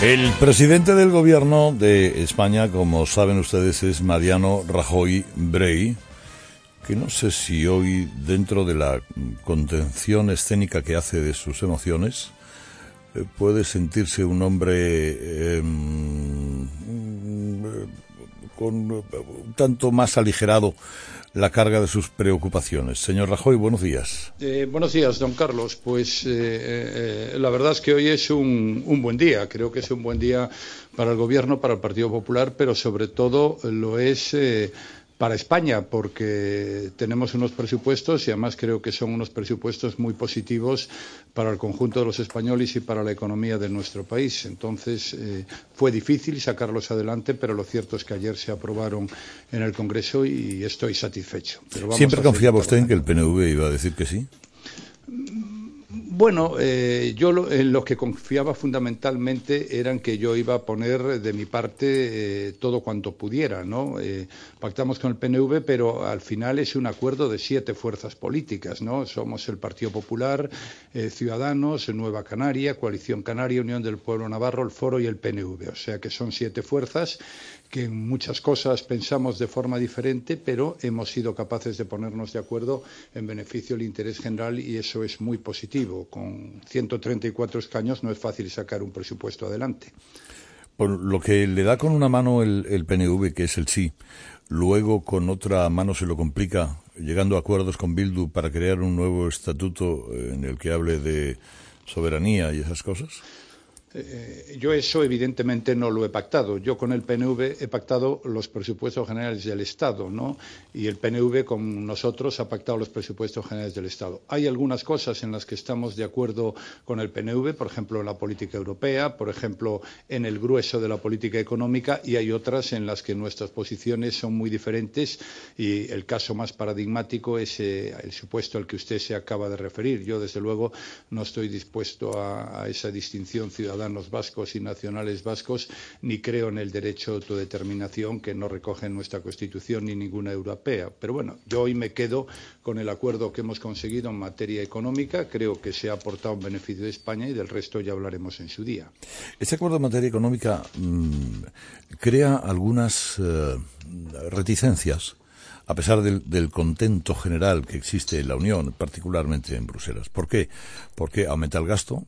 El presidente del gobierno de España, como saben ustedes, es Mariano Rajoy Brey, que no sé si hoy, dentro de la contención escénica que hace de sus emociones, puede sentirse un hombre con un tanto más aligerado la carga de sus preocupaciones. Señor Rajoy, buenos días. Buenos días, don Carlos. Pues la verdad es que hoy es un buen día. Creo que es un buen día para el Gobierno, para el Partido Popular, pero sobre todo lo es para España, porque tenemos unos presupuestos y además creo que son unos presupuestos muy positivos para el conjunto de los españoles y para la economía de nuestro país. Entonces, fue difícil sacarlos adelante, pero lo cierto es que ayer se aprobaron en el Congreso y estoy satisfecho. Pero ¿Siempre confiaba usted en que el PNV iba a decir que sí? Bueno, yo en lo que confiaba fundamentalmente era en que yo iba a poner de mi parte todo cuanto pudiera, ¿no? Pactamos con el PNV, pero al final es un acuerdo de 7 fuerzas políticas, ¿no? Somos el Partido Popular, Ciudadanos, Nueva Canaria, Coalición Canaria, Unión del Pueblo Navarro, el Foro y el PNV. O sea que son 7 fuerzas que en muchas cosas pensamos de forma diferente, pero hemos sido capaces de ponernos de acuerdo en beneficio del interés general y eso es muy positivo. Con 134 escaños no es fácil sacar un presupuesto adelante. Por lo que le da con una mano el PNV, que es el sí, luego con otra mano se lo complica, llegando a acuerdos con Bildu para crear un nuevo estatuto en el que hable de soberanía y esas cosas. Yo eso evidentemente no lo he pactado. Yo con el PNV he pactado los presupuestos generales del Estado, ¿no? Y el PNV con nosotros ha pactado los presupuestos generales del Estado. Hay algunas cosas en las que estamos de acuerdo con el PNV, por ejemplo, en la política europea, por ejemplo, en el grueso de la política económica, y hay otras en las que nuestras posiciones son muy diferentes y el caso más paradigmático es el supuesto al que usted se acaba de referir. Yo, desde luego, no estoy dispuesto a esa distinción ciudadana vascos y nacionales vascos, ni creo en el derecho a autodeterminación que no recoge en nuestra Constitución ni ninguna europea. Pero bueno, yo hoy me quedo con el acuerdo que hemos conseguido en materia económica. Creo que se ha aportado un beneficio de España y del resto ya hablaremos en su día. Este acuerdo en materia económica crea algunas reticencias, a pesar del contento general que existe en la Unión, particularmente en Bruselas. ¿Por qué? Porque aumenta el gasto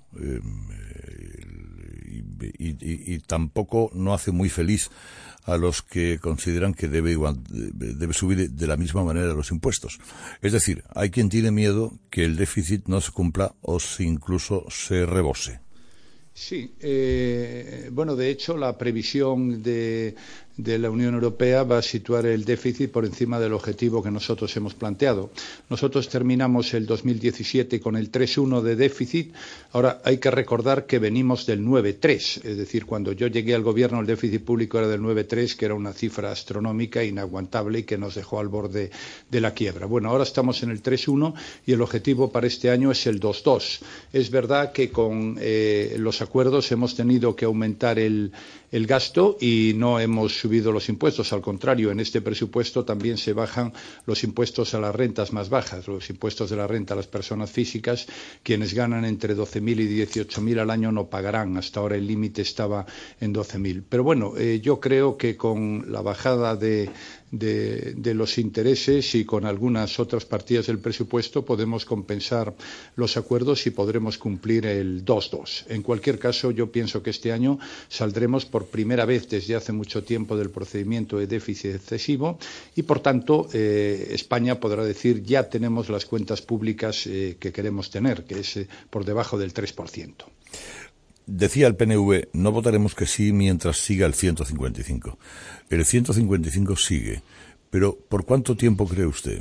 y tampoco no hace muy feliz a los que consideran que debe subir de la misma manera los impuestos. Es decir, hay quien tiene miedo que el déficit no se cumpla o si incluso se rebose. Sí, bueno, de hecho, la previsión de la Unión Europea va a situar el déficit por encima del objetivo que nosotros hemos planteado. Nosotros terminamos el 2017 con el 3,1 de déficit. Ahora, hay que recordar que venimos del 9,3. Es decir, cuando yo llegué al gobierno, el déficit público era del 9,3, que era una cifra astronómica, inaguantable y que nos dejó al borde de la quiebra. Bueno, ahora estamos en el 3,1 y el objetivo para este año es el 2,2. Es verdad que con los acuerdos hemos tenido que aumentar el gasto y no hemos subido los impuestos. Al contrario, en este presupuesto también se bajan los impuestos a las rentas más bajas, los impuestos de la renta a las personas físicas. Quienes ganan entre 12.000 y 18.000 al año no pagarán. Hasta ahora el límite estaba en 12.000. Pero bueno, yo creo que con la bajada de los intereses y con algunas otras partidas del presupuesto podemos compensar los acuerdos y podremos cumplir el 2,2. En cualquier caso, yo pienso que este año saldremos por primera vez desde hace mucho tiempo del procedimiento de déficit excesivo y, por tanto, España podrá decir ya tenemos las cuentas públicas que queremos tener, que es por debajo del 3%. Decía el PNV, no votaremos que sí mientras siga el 155. El 155 sigue, pero ¿por cuánto tiempo cree usted?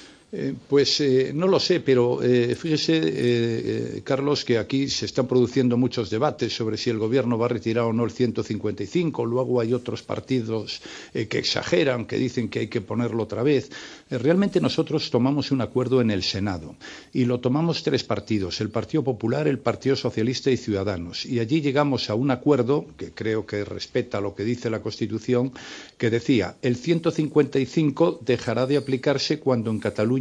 No lo sé, pero fíjese, Carlos, que aquí se están produciendo muchos debates sobre si el Gobierno va a retirar o no el 155. Luego hay otros partidos que exageran, que dicen que hay que ponerlo otra vez. Realmente nosotros tomamos un acuerdo en el Senado y lo tomamos 3 partidos, el Partido Popular, el Partido Socialista y Ciudadanos. Y allí llegamos a un acuerdo, que creo que respeta lo que dice la Constitución, que decía el 155 dejará de aplicarse cuando en Cataluña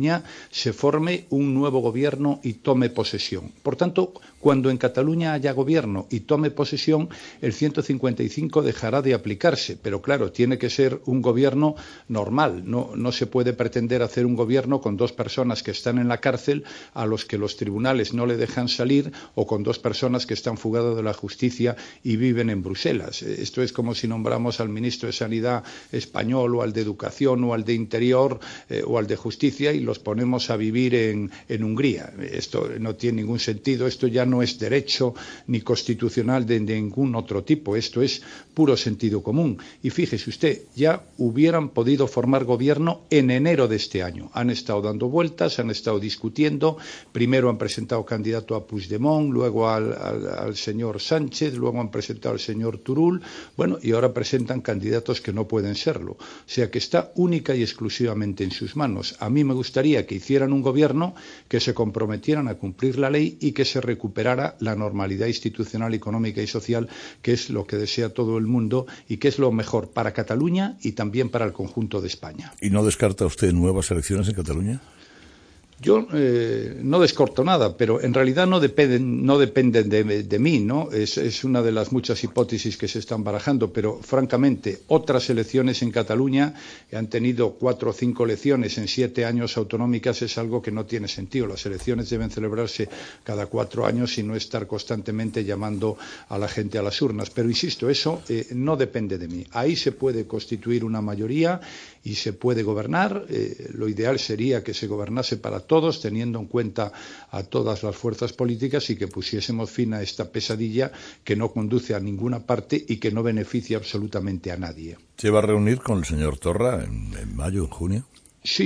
Cataluña se forme un nuevo gobierno y tome posesión. Por tanto, cuando en Cataluña haya gobierno y tome posesión, el 155 dejará de aplicarse. Pero claro, tiene que ser un gobierno normal. No se puede pretender hacer un gobierno con 2 personas que están en la cárcel, a los que los tribunales no le dejan salir, o con 2 personas que están fugadas de la justicia y viven en Bruselas. Esto es como si nombramos al ministro de Sanidad español, o al de Educación, o al de Interior, o al de Justicia, y los ponemos a vivir en Hungría. Esto no tiene ningún sentido. Esto ya no es derecho ni constitucional de ningún otro tipo. Esto es puro sentido común. Y fíjese usted, ya hubieran podido formar gobierno en enero de este año. Han estado dando vueltas, han estado discutiendo. Primero han presentado candidato a Puigdemont, luego al señor Sánchez, luego han presentado al señor Turull, bueno, y ahora presentan candidatos que no pueden serlo. O sea que está única y exclusivamente en sus manos. A mí me gustaría que hicieran un gobierno, que se comprometieran a cumplir la ley y que se recuperara la normalidad institucional, económica y social, que es lo que desea todo el mundo y que es lo mejor para Cataluña y también para el conjunto de España. ¿Y no descarta usted nuevas elecciones en Cataluña? Yo no descarto nada, pero en realidad no dependen de mí, ¿no? Es una de las muchas hipótesis que se están barajando, pero francamente, otras elecciones en Cataluña, que han tenido 4 o 5 elecciones en 7 años autonómicas, es algo que no tiene sentido. Las elecciones deben celebrarse cada 4 años y no estar constantemente llamando a la gente a las urnas. Pero insisto, eso no depende de mí. Ahí se puede constituir una mayoría y se puede gobernar. Lo ideal sería que se gobernase para todos, teniendo en cuenta a todas las fuerzas políticas, y que pusiésemos fin a esta pesadilla que no conduce a ninguna parte y que no beneficia absolutamente a nadie. ¿Se va a reunir con el señor Torra en mayo, en junio? Sí,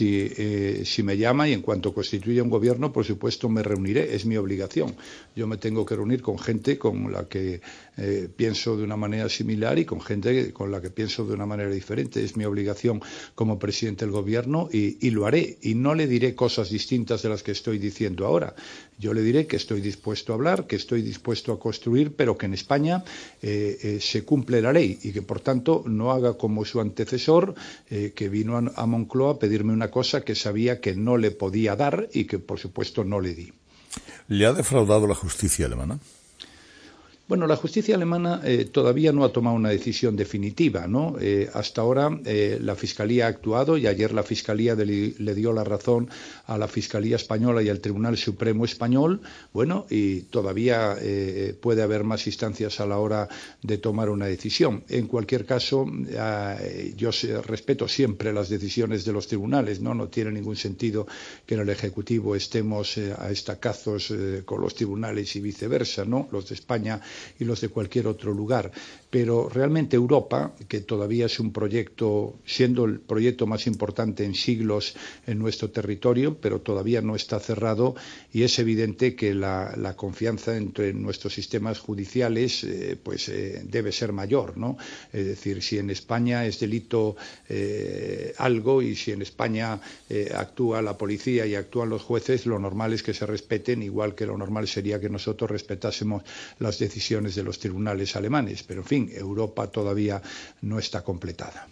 si me llama, y en cuanto constituya un gobierno, por supuesto me reuniré, es mi obligación. Yo me tengo que reunir con gente con la que pienso de una manera similar y con gente con la que pienso de una manera diferente. Es mi obligación como presidente del gobierno y lo haré. Y no le diré cosas distintas de las que estoy diciendo ahora. Yo le diré que estoy dispuesto a hablar, que estoy dispuesto a construir, pero que en España se cumple la ley y que, por tanto, no haga como su antecesor, que vino a Moncloa a pedirme una cosa que sabía que no le podía dar y que, por supuesto, no le di. ¿Le ha defraudado la justicia alemana? Bueno, la justicia alemana todavía no ha tomado una decisión definitiva, ¿no? Hasta ahora la Fiscalía ha actuado, y ayer la Fiscalía le dio la razón a la Fiscalía española y al Tribunal Supremo español. Bueno, y todavía puede haber más instancias a la hora de tomar una decisión. En cualquier caso, yo respeto siempre las decisiones de los tribunales, ¿no? No tiene ningún sentido que en el Ejecutivo estemos a estacazos con los tribunales y viceversa, ¿no? Los de España y los de cualquier otro lugar. Pero realmente Europa, que todavía es un proyecto, siendo el proyecto más importante en siglos en nuestro territorio, pero todavía no está cerrado, y es evidente que la confianza entre nuestros sistemas judiciales debe ser mayor, ¿no? Es decir, si en España es delito algo, y si en España actúa la policía y actúan los jueces, lo normal es que se respeten, igual que lo normal sería que nosotros respetásemos las decisiones de los tribunales alemanes. Pero, en fin, Europa todavía no está completada.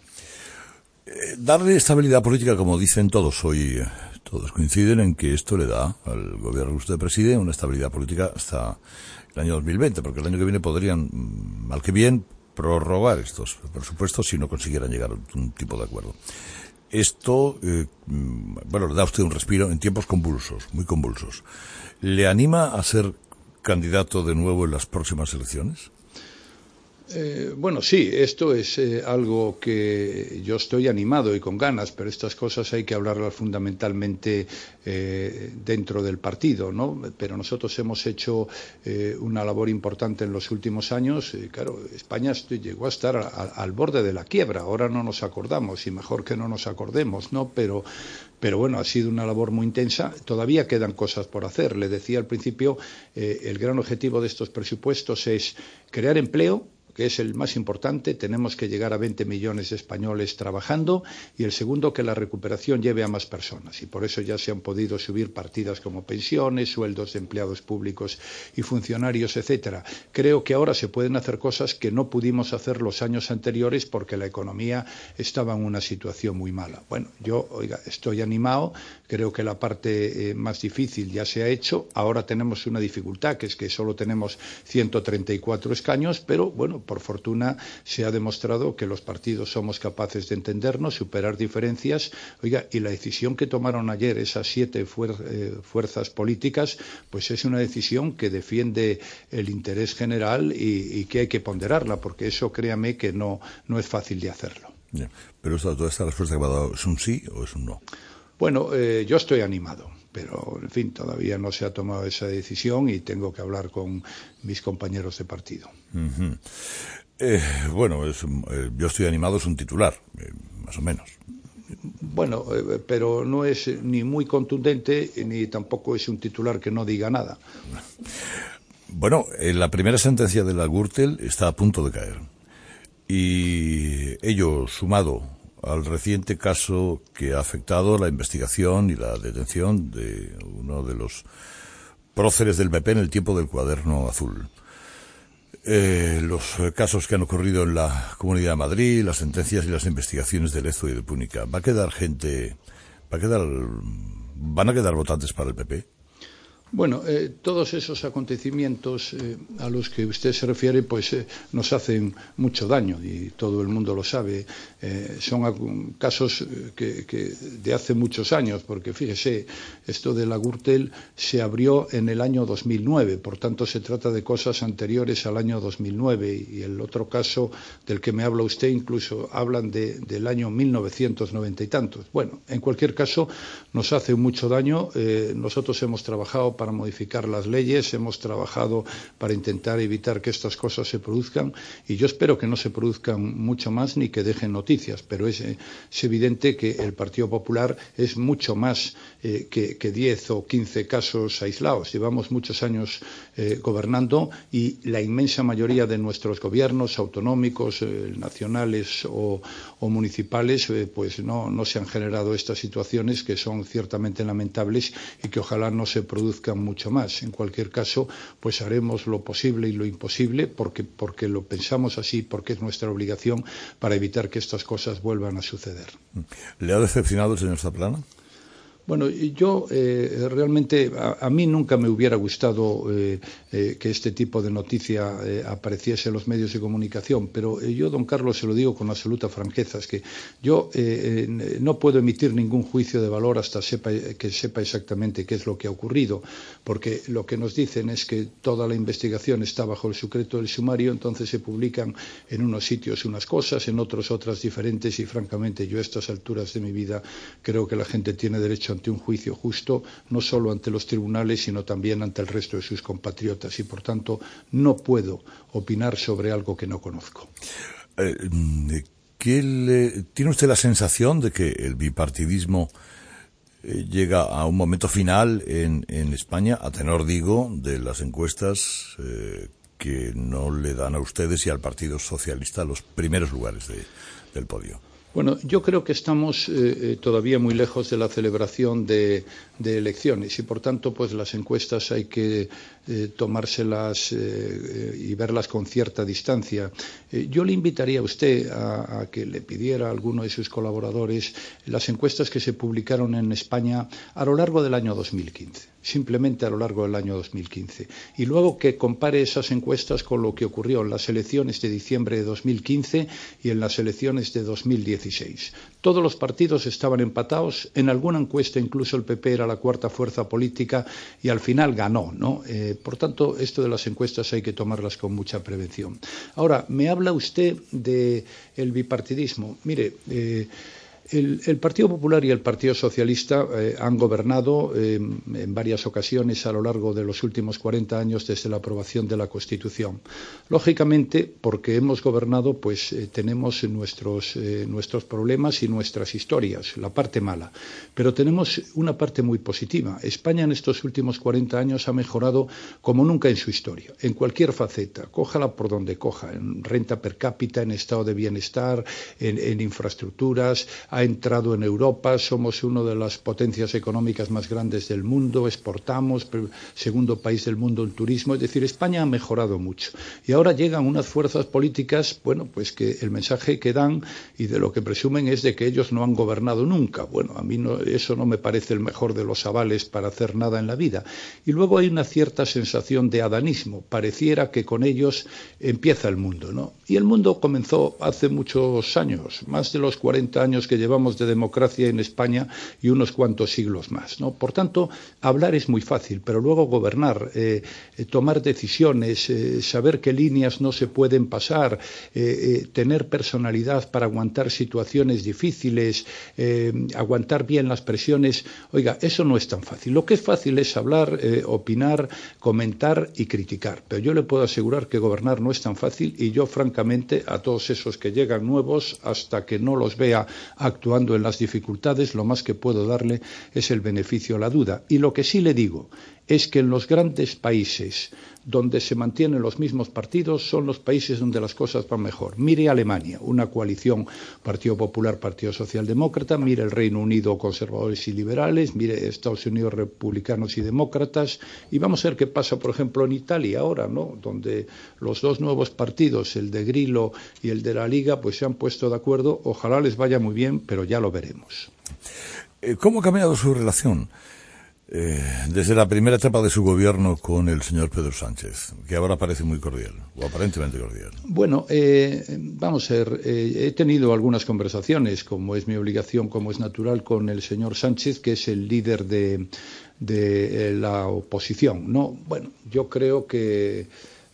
Darle estabilidad política, como dicen todos hoy, todos coinciden en que esto le da al gobierno que usted preside una estabilidad política hasta el año 2020, porque el año que viene podrían, mal que bien, prorrogar estos presupuestos si no consiguieran llegar a un tipo de acuerdo. Esto, le da a usted un respiro en tiempos convulsos, muy convulsos. ¿Le anima a ser candidato de nuevo en las próximas elecciones? Bueno, sí, esto es algo que yo estoy animado y con ganas, pero estas cosas hay que hablarlas fundamentalmente dentro del partido, ¿no? Pero nosotros hemos hecho una labor importante en los últimos años. Claro, España llegó a estar al borde de la quiebra. Ahora no nos acordamos, y mejor que no nos acordemos, ¿no? Pero bueno, ha sido una labor muy intensa. Todavía quedan cosas por hacer. Le decía al principio, el gran objetivo de estos presupuestos es crear empleo, que es el más importante, tenemos que llegar a 20 millones de españoles trabajando, y el segundo, que la recuperación lleve a más personas, y por eso ya se han podido subir partidas como pensiones, sueldos de empleados públicos y funcionarios, etcétera. Creo que ahora se pueden hacer cosas que no pudimos hacer los años anteriores porque la economía estaba en una situación muy mala. Bueno, yo, estoy animado, creo que la parte más difícil ya se ha hecho. Ahora tenemos una dificultad, que es que solo tenemos 134 escaños, pero bueno, por fortuna se ha demostrado que los partidos somos capaces de entendernos, superar diferencias. Y la decisión que tomaron ayer esas 7 fuerzas políticas, pues es una decisión que defiende el interés general y que hay que ponderarla, porque eso, créame, que no es fácil de hacerlo. Yeah. Pero toda esta respuesta que me ha dado, ¿es un sí o es un no? Bueno, yo estoy animado, pero en fin, todavía no se ha tomado esa decisión y tengo que hablar con mis compañeros de partido. Uh-huh. Bueno, yo estoy animado, es un titular, más o menos. Bueno, pero no es ni muy contundente ni tampoco es un titular que no diga nada. Bueno, la primera sentencia de la Gürtel está a punto de caer, y ello sumado al reciente caso que ha afectado la investigación y la detención de uno de los próceres del PP en el tiempo del Cuaderno Azul. Los casos que han ocurrido en la Comunidad de Madrid, las sentencias y las investigaciones de Lezo y de Púnica. ¿Van a quedar votantes para el PP? Bueno, todos esos acontecimientos a los que usted se refiere, pues nos hacen mucho daño y todo el mundo lo sabe. Son casos que de hace muchos años, porque fíjese, esto de la Gürtel se abrió en el año 2009, por tanto se trata de cosas anteriores al año 2009, y el otro caso del que me habla usted incluso hablan del año 1990 y tantos. Bueno, en cualquier caso nos hace mucho daño. Nosotros hemos trabajado para modificar las leyes, hemos trabajado para intentar evitar que estas cosas se produzcan, y yo espero que no se produzcan mucho más ni que dejen noticias, pero es evidente que el Partido Popular es mucho más que 10 o 15 casos aislados. Llevamos muchos años gobernando, y la inmensa mayoría de nuestros gobiernos autonómicos, nacionales o municipales, pues no se han generado estas situaciones, que son ciertamente lamentables y que ojalá no se produzcan mucho más. En cualquier caso, pues haremos lo posible y lo imposible, porque lo pensamos así, porque es nuestra obligación, para evitar que estas cosas vuelvan a suceder. ¿Le ha decepcionado el señor Zaplana? Bueno, yo realmente a mí nunca me hubiera gustado que este tipo de noticia apareciese en los medios de comunicación, pero yo, don Carlos, se lo digo con absoluta franqueza, es que yo no puedo emitir ningún juicio de valor hasta que sepa exactamente qué es lo que ha ocurrido, porque lo que nos dicen es que toda la investigación está bajo el secreto del sumario, entonces se publican en unos sitios unas cosas, en otros otras diferentes, y francamente yo a estas alturas de mi vida creo que la gente tiene derecho ante un juicio justo, no solo ante los tribunales, sino también ante el resto de sus compatriotas, y por tanto no puedo opinar sobre algo que no conozco. ¿Tiene usted la sensación de que el bipartidismo llega a un momento final en España, a tenor, digo, de las encuestas que no le dan a ustedes y al Partido Socialista los primeros lugares del podio? Bueno, yo creo que estamos todavía muy lejos de la celebración de elecciones, y por tanto pues las encuestas hay que tomárselas y verlas con cierta distancia. Yo le invitaría a usted a que le pidiera a alguno de sus colaboradores las encuestas que se publicaron en España a lo largo del año 2015, simplemente a lo largo del año 2015, y luego que compare esas encuestas con lo que ocurrió en las elecciones de diciembre de 2015 y en las elecciones de 2016. Todos los partidos estaban empatados, en alguna encuesta incluso el PP era la cuarta fuerza política y al final ganó, ¿no? Por tanto, esto de las encuestas hay que tomarlas con mucha prevención. Ahora, me habla usted del bipartidismo. Mire, El Partido Popular y el Partido Socialista han gobernado en varias ocasiones a lo largo de los últimos 40 años desde la aprobación de la Constitución. Lógicamente, porque hemos gobernado, pues tenemos nuestros problemas y nuestras historias, la parte mala. Pero tenemos una parte muy positiva. España en estos últimos 40 años ha mejorado como nunca en su historia, en cualquier faceta, cójala por donde coja, en renta per cápita, en estado de bienestar, en infraestructuras, ha entrado en Europa, somos una de las potencias económicas más grandes del mundo, exportamos, segundo país del mundo en turismo, es decir, España ha mejorado mucho. Y ahora llegan unas fuerzas políticas, bueno, pues que el mensaje que dan y de lo que presumen es de que ellos no han gobernado nunca. Bueno, a mí eso no me parece el mejor de los avales para hacer nada en la vida. Y luego hay una cierta sensación de adanismo, pareciera que con ellos empieza el mundo, ¿no? Y el mundo comenzó hace muchos años, más de los 40 años que llevamos de democracia en España y unos cuantos siglos más, ¿no? Por tanto, hablar es muy fácil, pero luego gobernar, tomar decisiones, saber qué líneas no se pueden pasar, tener personalidad para aguantar situaciones difíciles, aguantar bien las presiones, oiga, eso no es tan fácil. Lo que es fácil es hablar, opinar, comentar y criticar, pero yo le puedo asegurar que gobernar no es tan fácil y yo, francamente, a todos esos que llegan nuevos, hasta que no los vea actuando en las dificultades, lo más que puedo darle es el beneficio a la duda. Y lo que sí le digo es que en los grandes países donde se mantienen los mismos partidos son los países donde las cosas van mejor. Mire Alemania, una coalición Partido Popular, Partido Socialdemócrata, mire el Reino Unido, conservadores y liberales, mire Estados Unidos, republicanos y demócratas, y vamos a ver qué pasa, por ejemplo, en Italia ahora, ¿no? Donde los dos nuevos partidos, el de Grillo y el de la Liga, pues se han puesto de acuerdo. Ojalá les vaya muy bien, pero ya lo veremos. ¿Cómo ha cambiado su relación desde la primera etapa de su gobierno con el señor Pedro Sánchez, que ahora parece muy cordial, o aparentemente cordial? Bueno, vamos a ver, he tenido algunas conversaciones, como es mi obligación, como es natural, con el señor Sánchez, que es el líder de la oposición, ¿no? Bueno, yo creo que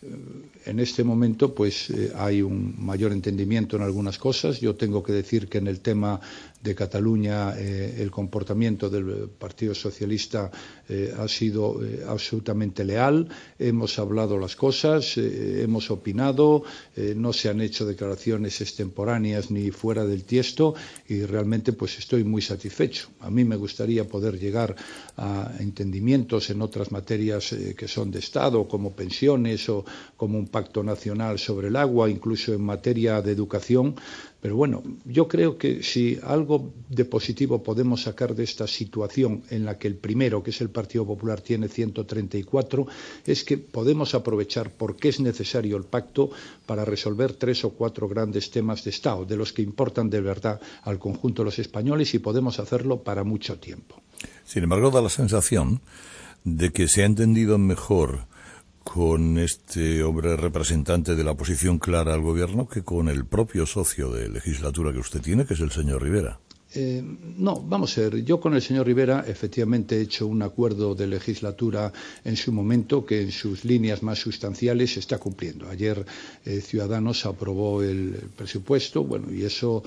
en este momento pues hay un mayor entendimiento en algunas cosas. Yo tengo que decir que en el tema de Cataluña el comportamiento del Partido Socialista ha sido absolutamente leal. Hemos hablado las cosas, hemos opinado, no se han hecho declaraciones extemporáneas ni fuera del tiesto y realmente pues estoy muy satisfecho. A mí me gustaría poder llegar a entendimientos en otras materias que son de Estado, como pensiones o como un pacto nacional sobre el agua, incluso en materia de educación. Pero bueno, yo creo que si algo de positivo podemos sacar de esta situación en la que el primero, que es el Partido Popular, tiene 134, es que podemos aprovechar por qué es necesario el pacto para resolver 3 o 4 grandes temas de Estado, de los que importan de verdad al conjunto de los españoles, y podemos hacerlo para mucho tiempo. Sin embargo, da la sensación de que se ha entendido mejor con este hombre representante de la oposición clara al gobierno que con el propio socio de legislatura que usted tiene, que es el señor Rivera. No, vamos a ver, yo con el señor Rivera efectivamente he hecho un acuerdo de legislatura en su momento que en sus líneas más sustanciales se está cumpliendo. Ayer Ciudadanos aprobó el presupuesto, bueno, y eso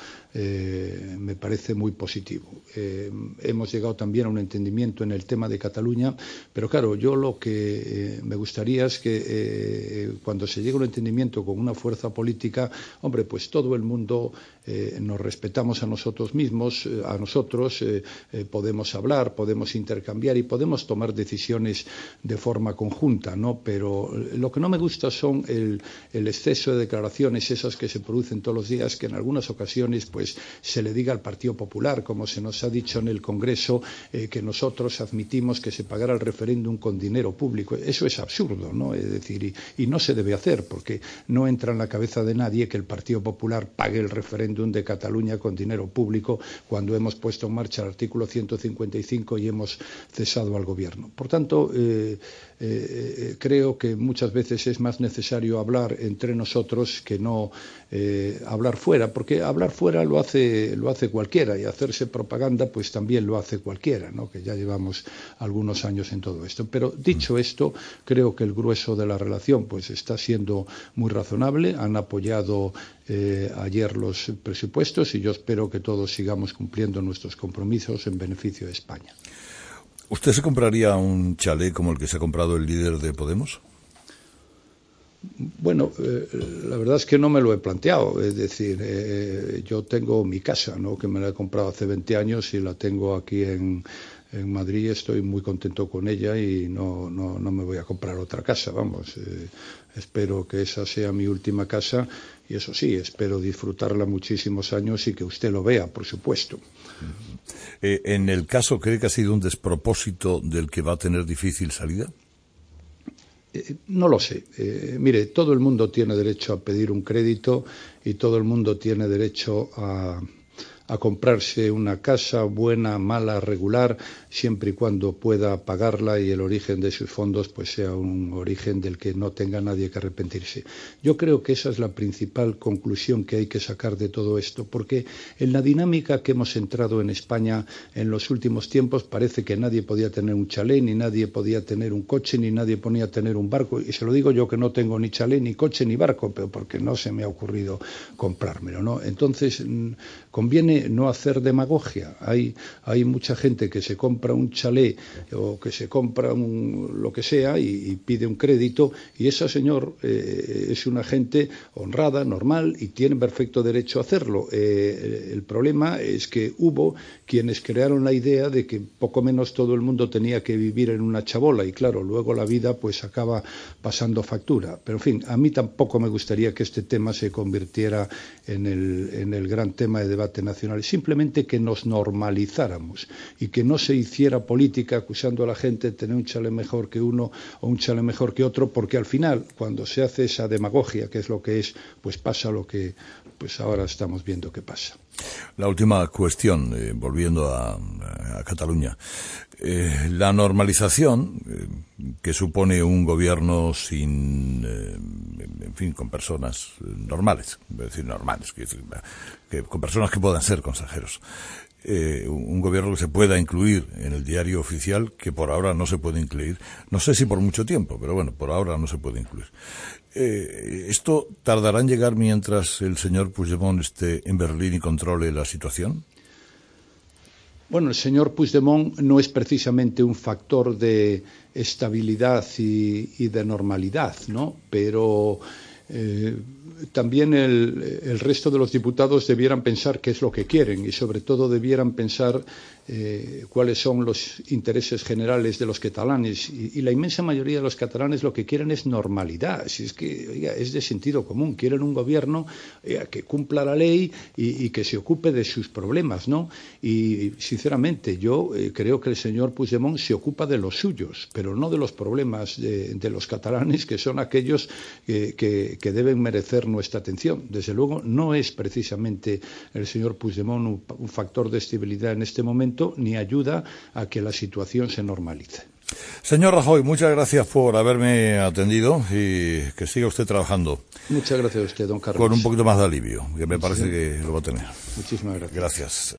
me parece muy positivo. Hemos llegado también a un entendimiento en el tema de Cataluña, pero claro, yo lo que me gustaría es que cuando se llegue a un entendimiento con una fuerza política, hombre, pues todo el mundo nos respetamos a nosotros mismos, a nosotros podemos hablar, podemos intercambiar y podemos tomar decisiones de forma conjunta, ¿no? Pero lo que no me gusta son el exceso de declaraciones, esas que se producen todos los días, que en algunas ocasiones pues se le diga al Partido Popular, como se nos ha dicho en el Congreso, que nosotros admitimos que se pagara el referéndum con dinero público. Eso es absurdo, ¿no? Es decir, y no se debe hacer, porque no entra en la cabeza de nadie que el Partido Popular pague el referéndum de Cataluña con dinero público cuando hemos puesto en marcha el artículo 155 y hemos cesado al gobierno. Por tanto, creo que muchas veces es más necesario hablar entre nosotros que no hablar fuera, porque hablar fuera lo hace cualquiera, y hacerse propaganda pues también lo hace cualquiera, ¿no? Que ya llevamos algunos años en todo esto. Pero dicho esto, creo que el grueso de la relación pues está siendo muy razonable. Han apoyado ayer los presupuestos y yo espero que todos sigamos estamos cumpliendo nuestros compromisos en beneficio de España. ¿Usted se compraría un chalet como el que se ha comprado el líder de Podemos? Bueno, la verdad es que no me lo he planteado. Es decir, yo tengo mi casa, ¿no?, que me la he comprado hace 20 años y la tengo aquí en Madrid. Estoy muy contento con ella y no me voy a comprar otra casa, vamos. Espero que esa sea mi última casa y eso sí, espero disfrutarla muchísimos años y que usted lo vea, por supuesto. ¿En el caso cree que ha sido un despropósito del que va a tener difícil salida? No lo sé. Mire, todo el mundo tiene derecho a pedir un crédito y todo el mundo tiene derecho a comprarse una casa buena, mala, regular, siempre y cuando pueda pagarla y el origen de sus fondos pues sea un origen del que no tenga nadie que arrepentirse. Yo creo que esa es la principal conclusión que hay que sacar de todo esto, porque en la dinámica que hemos entrado en España en los últimos tiempos parece que nadie podía tener un chalet, ni nadie podía tener un coche, ni nadie podía tener un barco, y se lo digo yo que no tengo ni chalet, ni coche, ni barco, pero porque no se me ha ocurrido comprármelo, ¿no? Entonces, conviene no hacer demagogia. Hay mucha gente que se compra un chalet o que se compra lo que sea y pide un crédito, y esa señor es una gente honrada, normal, y tiene perfecto derecho a hacerlo. El problema es que hubo quienes crearon la idea de que poco menos todo el mundo tenía que vivir en una chabola, y claro, luego la vida pues acaba pasando factura. Pero en fin, a mí tampoco me gustaría que este tema se convirtiera en el gran tema de debate nacional. Simplemente que nos normalizáramos y que no se hiciera política acusando a la gente de tener un chalet mejor que uno o un chalet mejor que otro, porque al final, cuando se hace esa demagogia, que es lo que es, pues pasa lo que pues ahora estamos viendo que pasa. La última cuestión, volviendo a Cataluña. La normalización que supone un gobierno sin, en fin, con personas normales, es decir, normales, con personas que puedan ser consejeros. Un gobierno que se pueda incluir en el diario oficial, que por ahora no se puede incluir. No sé si por mucho tiempo, pero bueno, por ahora no se puede incluir. ¿Esto tardará en llegar mientras el señor Puigdemont esté en Berlín y controle la situación? Bueno, el señor Puigdemont no es precisamente un factor de estabilidad y de normalidad, ¿no? Pero también el resto de los diputados debieran pensar qué es lo que quieren y sobre todo debieran pensar cuáles son los intereses generales de los catalanes, y la inmensa mayoría de los catalanes lo que quieren es normalidad. Si es que, oiga, es de sentido común, quieren un gobierno que cumpla la ley y que se ocupe de sus problemas, ¿no? Y sinceramente yo creo que el señor Puigdemont se ocupa de los suyos, pero no de los problemas de los catalanes, que son aquellos que deben merecer nuestra atención. Desde luego no es precisamente el señor Puigdemont un factor de estabilidad en este momento, ni ayuda a que la situación se normalice. Señor Rajoy, muchas gracias por haberme atendido y que siga usted trabajando. Muchas gracias a usted, don Carlos. Con un poquito más de alivio, que me parece que lo va a tener. Muchísimas gracias. Gracias.